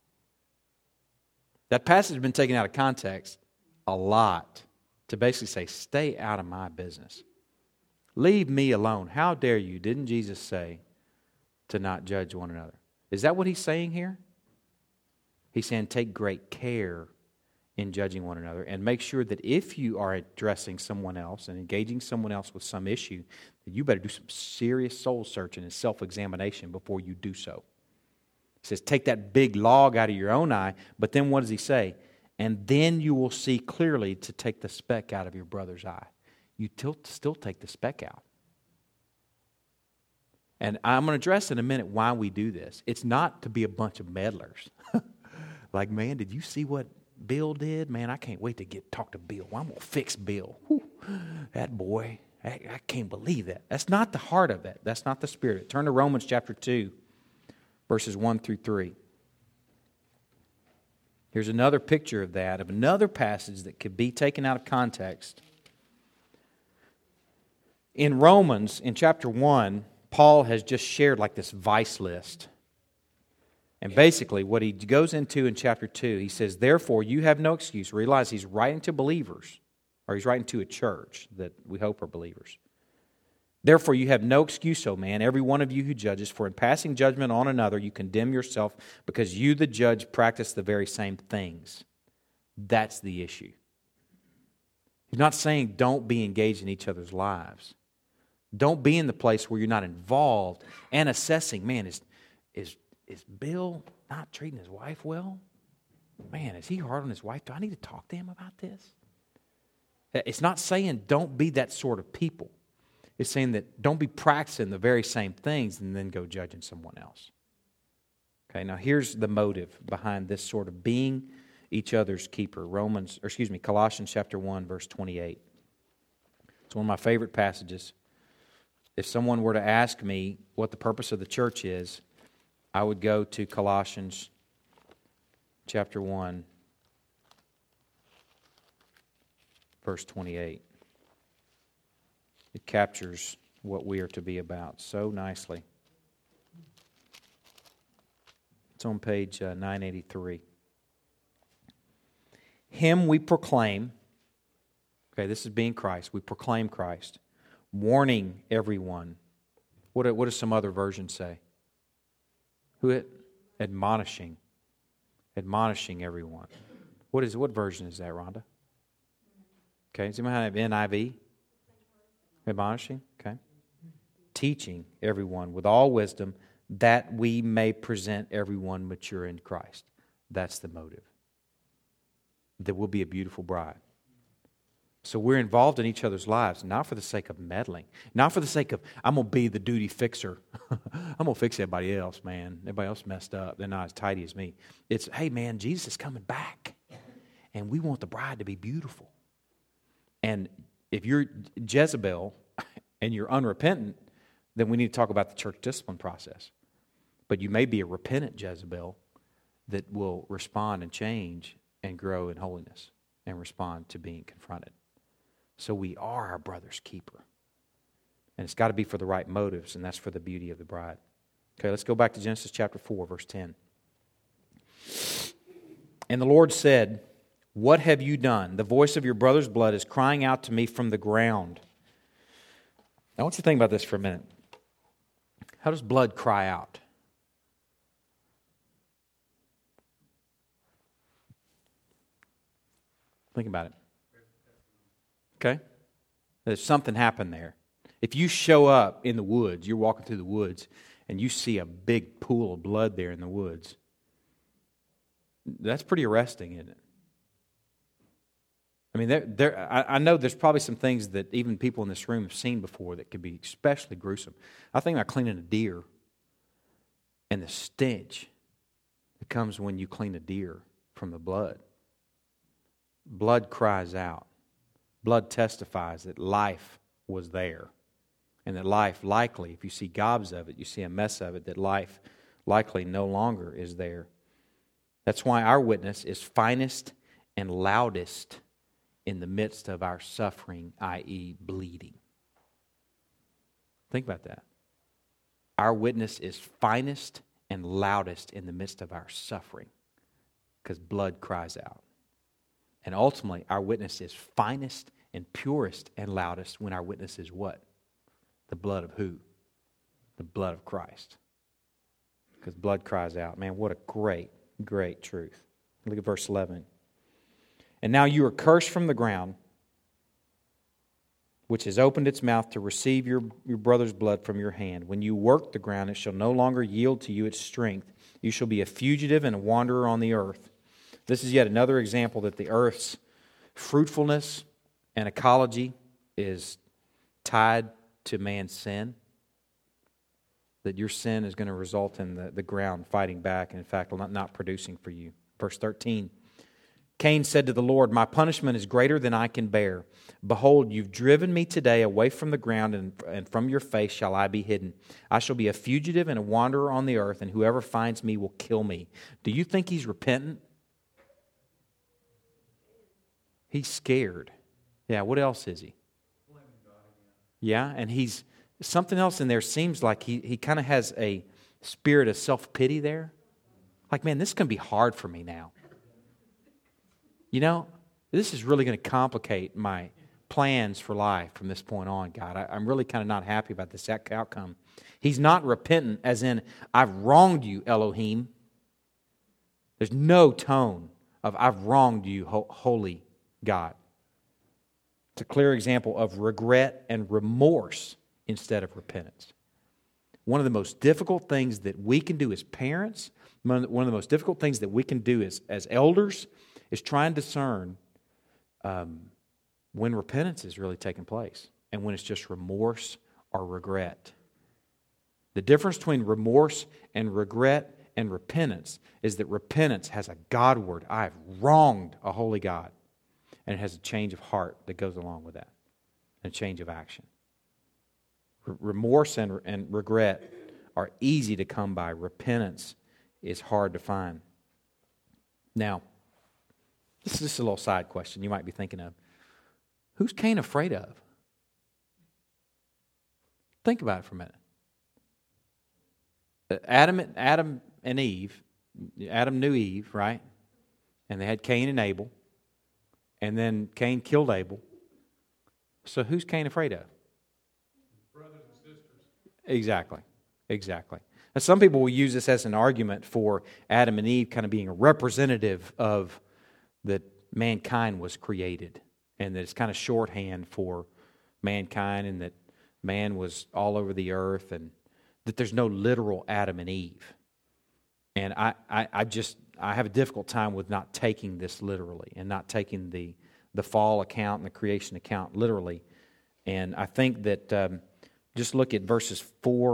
That passage has been taken out of context a lot to basically say, stay out of my business. Leave me alone. How dare you? Didn't Jesus say to not judge one another? Is that what he's saying here? He's saying take great care in judging one another, and make sure that if you are addressing someone else and engaging someone else with some issue, that you better do some serious soul searching and self-examination before you do so. He says, take that big log out of your own eye, but then what does he say? And then you will see clearly to take the speck out of your brother's eye. you still take the speck out. And I'm going to address in a minute why we do this. It's not to be a bunch of meddlers. Like, man, did you see what Bill did? Man, I can't wait to talk to Bill. Well, I'm going to fix Bill. Whew, that boy, I can't believe that. That's not the heart of it. That's not the spirit. Turn to Romans chapter 2, verses 1 through 3. Here's another picture of that, of another passage that could be taken out of context. In Romans, in chapter 1, Paul has just shared like this vice list. And basically what he goes into in chapter 2, he says, therefore you have no excuse. Realize he's writing to believers, or he's writing to a church that we hope are believers. Therefore you have no excuse, O man, every one of you who judges, for in passing judgment on another you condemn yourself, because you, the judge, practice the very same things. That's the issue. He's not saying don't be engaged in each other's lives. Don't be in the place where you're not involved and assessing, man, is Bill not treating his wife well? Man, is he hard on his wife? Do I need to talk to him about this? It's not saying don't be that sort of people. It's saying that don't be practicing the very same things and then go judging someone else. Okay, now here's the motive behind this sort of being each other's keeper. Colossians chapter 1, verse 28. It's one of my favorite passages. If someone were to ask me what the purpose of the church is, I would go to Colossians chapter 1, verse 28. It captures what we are to be about so nicely. It's on page 983. Him we proclaim. Okay, this is being Christ. We proclaim Christ. Warning everyone. What does some other versions say? Admonishing. Admonishing everyone. What version is that, Rhonda? Okay, does anyone have NIV? Admonishing, okay. Teaching everyone with all wisdom, that we may present everyone mature in Christ. That's the motive. That we'll be a beautiful bride. So we're involved in each other's lives, not for the sake of meddling, not for the sake of, I'm going to be the duty fixer. I'm going to fix everybody else, man. Everybody else messed up. They're not as tidy as me. It's, hey, man, Jesus is coming back, and we want the bride to be beautiful. And if you're Jezebel and you're unrepentant, then we need to talk about the church discipline process. But you may be a repentant Jezebel that will respond and change and grow in holiness and respond to being confronted. So we are our brother's keeper. And it's got to be for the right motives, and that's for the beauty of the bride. Okay, let's go back to Genesis chapter 4, verse 10. And the Lord said, what have you done? The voice of your brother's blood is crying out to me from the ground. I want you to think about this for a minute. How does blood cry out? Think about it. Okay? There's something happened there. If you show up in the woods, you're walking through the woods, and you see a big pool of blood there in the woods, that's pretty arresting, isn't it? I mean, I know there's probably some things that even people in this room have seen before that could be especially gruesome. I think about cleaning a deer and the stench that comes when you clean a deer from the blood. Blood cries out. Blood testifies that life was there. And that life likely, if you see gobs of it, you see a mess of it, that life likely no longer is there. That's why our witness is finest and loudest in the midst of our suffering, i.e. bleeding. Think about that. Our witness is finest and loudest in the midst of our suffering because blood cries out. And ultimately, our witness is finest and purest and loudest when our witness is what? The blood of who? The blood of Christ. Because blood cries out. Man, what a great, great truth. Look at verse 11. And now you are cursed from the ground, which has opened its mouth to receive your brother's blood from your hand. When you work the ground, it shall no longer yield to you its strength. You shall be a fugitive and a wanderer on the earth. This is yet another example that the earth's fruitfulness and ecology is tied to man's sin, that your sin is going to result in the ground fighting back and, in fact, not producing for you. Verse 13, Cain said to the Lord, my punishment is greater than I can bear. Behold, you've driven me today away from the ground, and from your face shall I be hidden. I shall be a fugitive and a wanderer on the earth, and whoever finds me will kill me. Do you think he's repentant? He's scared. Yeah, what else is he? Yeah, and he's something else in there seems like he kind of has a spirit of self-pity there. Like, man, this is going to be hard for me now. You know, this is really going to complicate my plans for life from this point on, God. I'm really kind of not happy about this outcome. He's not repentant, as in, I've wronged you, Elohim. There's no tone of, I've wronged you, holy God. It's a clear example of regret and remorse instead of repentance. One of the most difficult things that we can do as parents, one of the most difficult things that we can do as elders, is try and discern when repentance is really taking place and when it's just remorse or regret. The difference between remorse and regret and repentance is that repentance has a Godward, I have wronged a holy God. And it has a change of heart that goes along with that, and a change of action. Remorse and regret are easy to come by. Repentance is hard to find. Now, this is just a little side question you might be thinking of. Who's Cain afraid of? Think about it for a minute. Adam and Eve, Adam knew Eve, right? And they had Cain and Abel. And then Cain killed Abel. So who's Cain afraid of? Brothers and sisters. Exactly. Now, some people will use this as an argument for Adam and Eve kind of being a representative of that mankind was created, and that it's kind of shorthand for mankind, and that man was all over the earth, and that there's no literal Adam and Eve. And I have a difficult time with not taking this literally and not taking the fall account and the creation account literally. And I think that just look at verses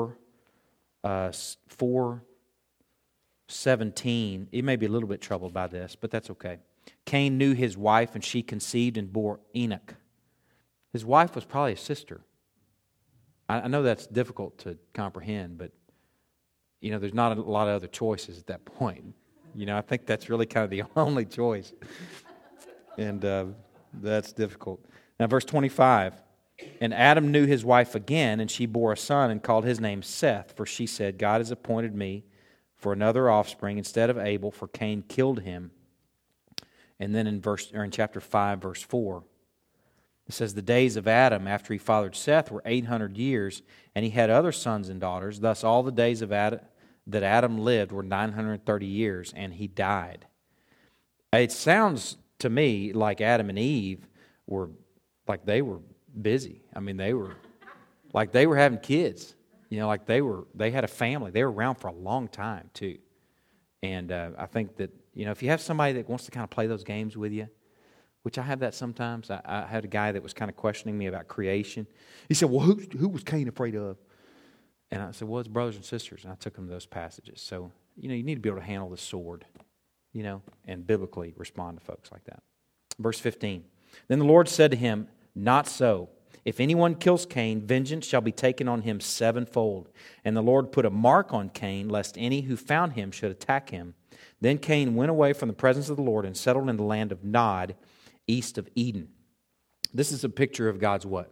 4:17. You may be a little bit troubled by this, but that's okay. Cain knew his wife, and she conceived and bore Enoch. His wife was probably a sister. I know that's difficult to comprehend, but you know, there's not a lot of other choices at that point. You know, I think that's really kind of the only choice. And that's difficult. Now, verse 25. And Adam knew his wife again, and she bore a son and called his name Seth, for she said, God has appointed me for another offspring instead of Abel, for Cain killed him. And then in chapter 5, verse 4, it says, the days of Adam after he fathered Seth were 800 years, and he had other sons and daughters. Thus all the days of Adam that Adam lived were 930 years, and he died. It sounds to me like Adam and Eve were like they were busy. I mean, they were like they were having kids. You know, like they had a family. They were around for a long time too. And I think that, you know, if you have somebody that wants to kind of play those games with you, which I have that sometimes. I had a guy that was kind of questioning me about creation. He said, well, who was Cain afraid of? And I said, well, it's brothers and sisters. And I took him to those passages. So, you know, you need to be able to handle the sword, you know, and biblically respond to folks like that. Verse 15. Then the Lord said to him, not so. If anyone kills Cain, vengeance shall be taken on him sevenfold. And the Lord put a mark on Cain, lest any who found him should attack him. Then Cain went away from the presence of the Lord and settled in the land of Nod, east of Eden. This is a picture of God's what?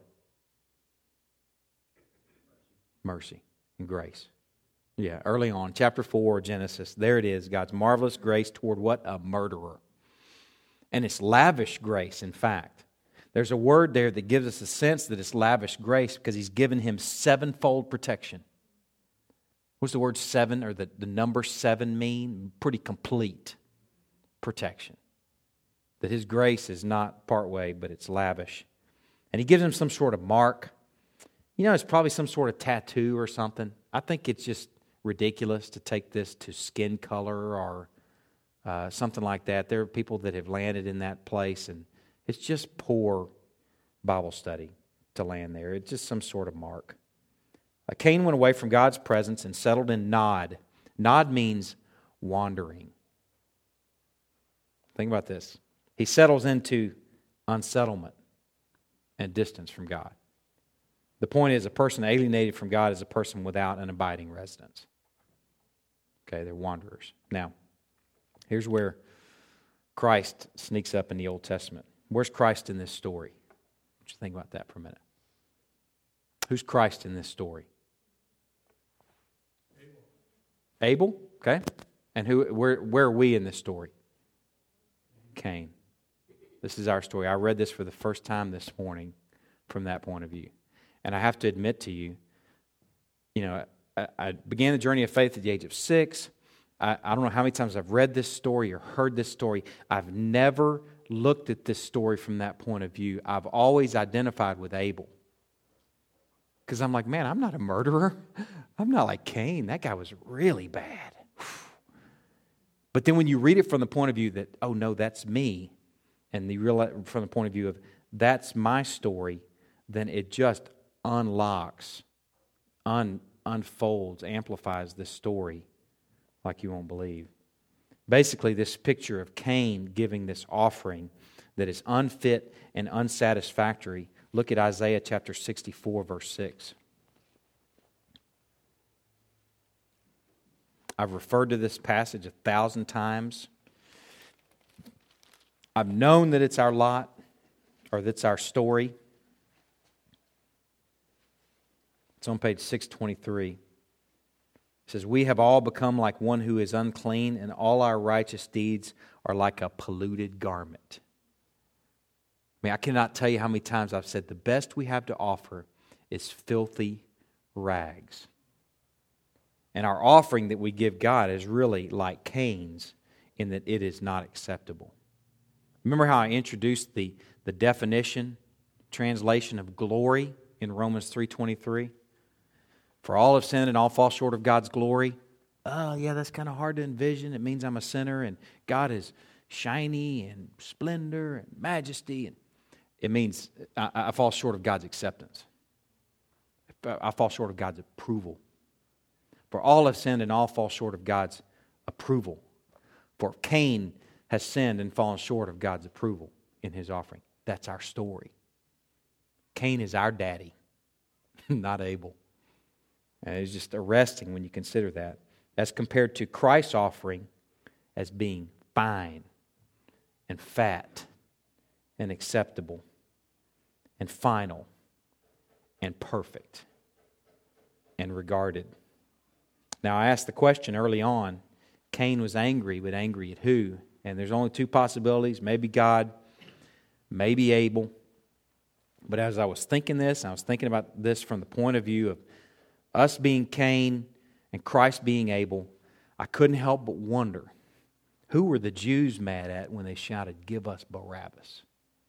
Mercy and grace. Yeah, early on, chapter 4, Genesis, there it is, God's marvelous grace toward what? A murderer. And it's lavish grace, in fact. There's a word there that gives us a sense that it's lavish grace because he's given him sevenfold protection. What's the word seven or the number seven mean? Pretty complete protection. That his grace is not partway, but it's lavish. And he gives him some sort of mark. You know, it's probably some sort of tattoo or something. I think it's just ridiculous to take this to skin color or something like that. There are people that have landed in that place, and it's just poor Bible study, to land there. It's just some sort of mark. Cain went away from God's presence and settled in Nod. Nod means wandering. Think about this. He settles into unsettlement and distance from God. The point is, a person alienated from God is a person without an abiding residence. Okay, they're wanderers. Now, here's where Christ sneaks up in the Old Testament. Where's Christ in this story? Just think about that for a minute. Who's Christ in this story? Abel? Okay. And where are we in this story? Cain. This is our story. I read this for the first time this morning from that point of view. And I have to admit to you, I began the journey of faith at the age of 6. I don't know how many times I've read this story or heard this story. I've never looked at this story from that point of view. I've always identified with Abel. Because I'm like, man, I'm not a murderer. I'm not like Cain. That guy was really bad. But then when you read it from the point of view that, oh no, that's me, and you realize from the point of view of that's my story, then it just unlocks, unfolds, amplifies this story like you won't believe. Basically, this picture of Cain giving this offering that is unfit and unsatisfactory. Look at Isaiah chapter 64, verse 6. I've referred to this passage 1,000 times. I've known that it's our lot, or that's our story. It's on page 623. It says, "We have all become like one who is unclean, and all our righteous deeds are like a polluted garment." I mean, I cannot tell you how many times I've said the best we have to offer is filthy rags. And our offering that we give God is really like Cain's in that it is not acceptable. Remember how I introduced the definition, translation of glory in Romans 3:23? For all have sinned and all fall short of God's glory. Oh, yeah, that's kind of hard to envision. It means I'm a sinner and God is shiny and splendor and majesty. And it means I fall short of God's acceptance. I fall short of God's approval. For all have sinned and all fall short of God's approval. For Cain has sinned and fallen short of God's approval in his offering. That's our story. Cain is our daddy, not Abel. And it's just arresting when you consider that. As compared to Christ's offering as being fine and fat and acceptable and final and perfect and regarded. Now, I asked the question early on, Cain was angry, but angry at who? And there's only two possibilities, maybe God, maybe Abel. But as I was thinking this, I was thinking about this from the point of view of us being Cain and Christ being Abel, I couldn't help but wonder, who were the Jews mad at when they shouted, "Give us Barabbas"?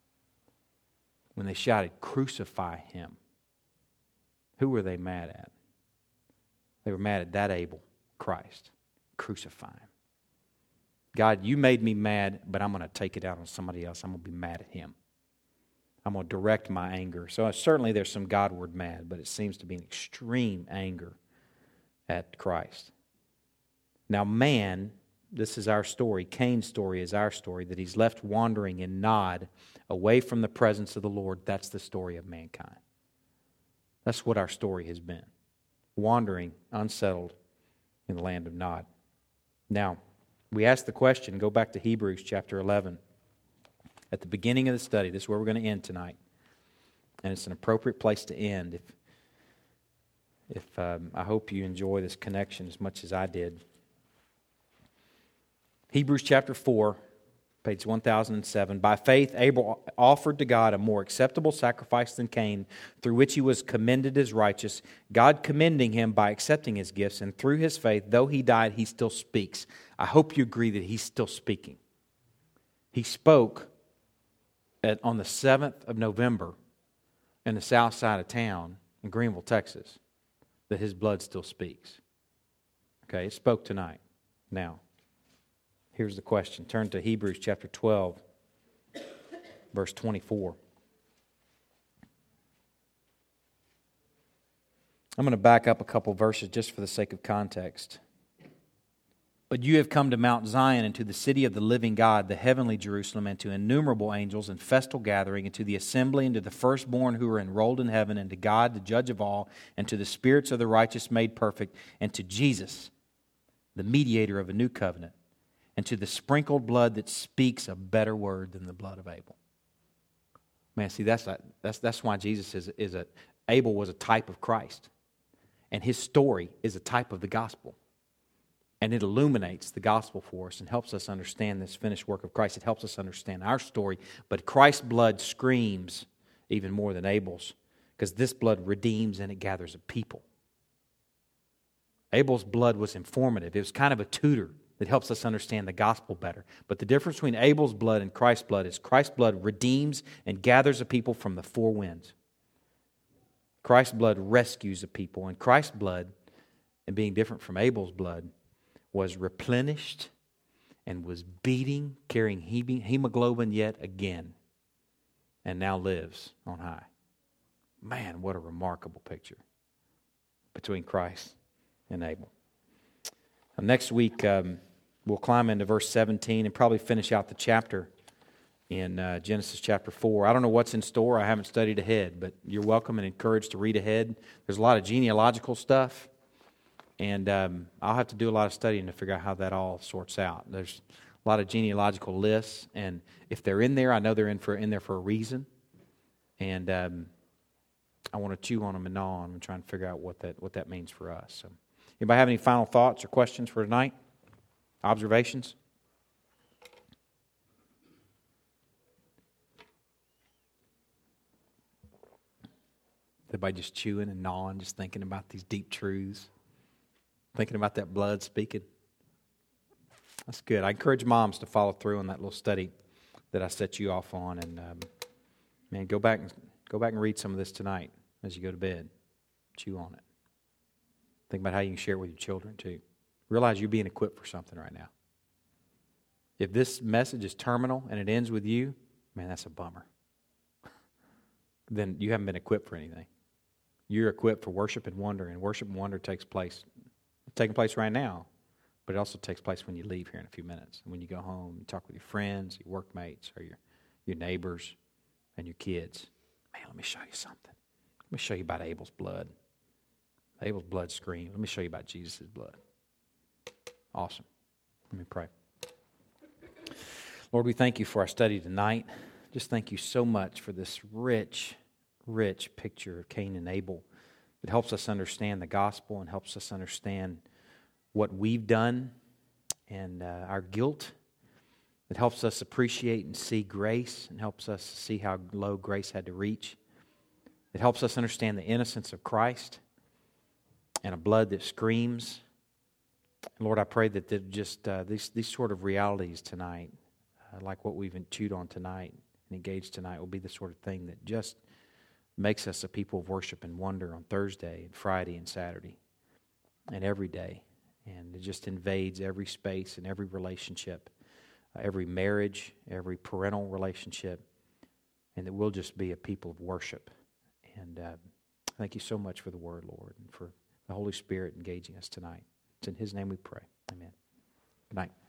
When they shouted, "Crucify him"? Who were they mad at? They were mad at that Abel, Christ. Crucify him. God, you made me mad, but I'm going to take it out on somebody else. I'm going to be mad at him. I'm going to direct my anger. So certainly there's some Godward mad, but it seems to be an extreme anger at Christ. Now man, this is our story. Cain's story is our story, that he's left wandering in Nod, away from the presence of the Lord. That's the story of mankind. That's what our story has been. Wandering, unsettled in the land of Nod. Now, we ask the question, go back to Hebrews chapter 11. At the beginning of the study, this is where we're going to end tonight. And it's an appropriate place to end. If I hope you enjoy this connection as much as I did. Hebrews chapter 4, page 1007. By faith, Abel offered to God a more acceptable sacrifice than Cain, through which he was commended as righteous, God commending him by accepting his gifts. And through his faith, though he died, he still speaks. I hope you agree that he's still speaking. He spoke on the 7th of November in the south side of town in Greenville, Texas, that his blood still speaks. Okay, it spoke tonight. Now, here's the question. Turn to Hebrews chapter 12, verse 24. I'm going to back up a couple verses just for the sake of context. But you have come to Mount Zion and to the city of the living God, the heavenly Jerusalem, and to innumerable angels and festal gathering, and to the assembly, and to the firstborn who are enrolled in heaven, and to God, the judge of all, and to the spirits of the righteous made perfect, and to Jesus, the mediator of a new covenant, and to the sprinkled blood that speaks a better word than the blood of Abel. Man, see, that's why Jesus Abel was a type of Christ. And his story is a type of the gospel. And it illuminates the gospel for us and helps us understand this finished work of Christ. It helps us understand our story. But Christ's blood screams even more than Abel's, because this blood redeems and it gathers a people. Abel's blood was informative. It was kind of a tutor that helps us understand the gospel better. But the difference between Abel's blood and Christ's blood is Christ's blood redeems and gathers a people from the four winds. Christ's blood rescues a people. And Christ's blood, and being different from Abel's blood, was replenished and was beating, carrying hemoglobin yet again, and now lives on high. Man, what a remarkable picture between Christ and Abel. Now, next week, we'll climb into verse 17 and probably finish out the chapter in Genesis chapter 4. I don't know what's in store. I haven't studied ahead, but you're welcome and encouraged to read ahead. There's a lot of genealogical stuff. And I'll have to do a lot of studying to figure out how that all sorts out. There's a lot of genealogical lists, and if they're in there, I know they're in there for a reason. And I want to chew on them and gnaw on them and try and figure out what that means for us. So, anybody have any final thoughts or questions for tonight? Observations? Everybody just chewing and gnawing, just thinking about these deep truths. Thinking about that blood speaking. That's good. I encourage moms to follow through on that little study that I set you off on, and man, go back and read some of this tonight as you go to bed. Chew on it. Think about how you can share it with your children too. Realize you're being equipped for something right now. If this message is terminal and it ends with you, man, that's a bummer. Then you haven't been equipped for anything. You're equipped for worship and wonder takes place. Taking place right now, but it also takes place when you leave here in a few minutes. And when you go home, you talk with your friends, your workmates, or your neighbors, and your kids. Man, let me show you something. Let me show you about Abel's blood. Abel's blood screamed. Let me show you about Jesus' blood. Awesome. Let me pray. Lord, we thank you for our study tonight. Just thank you so much for this rich, rich picture of Cain and Abel. It helps us understand the gospel and helps us understand what we've done and our guilt. It helps us appreciate and see grace and helps us see how low grace had to reach. It helps us understand the innocence of Christ and a blood that screams. And Lord, I pray that just these sort of realities tonight, like what we've chewed on tonight and engaged tonight, will be the sort of thing that just makes us a people of worship and wonder on Thursday and Friday and Saturday and every day. And it just invades every space and every relationship, every marriage, every parental relationship, and that we'll just be a people of worship. And thank you so much for the Word, Lord, and for the Holy Spirit engaging us tonight. It's in His name we pray. Amen. Good night.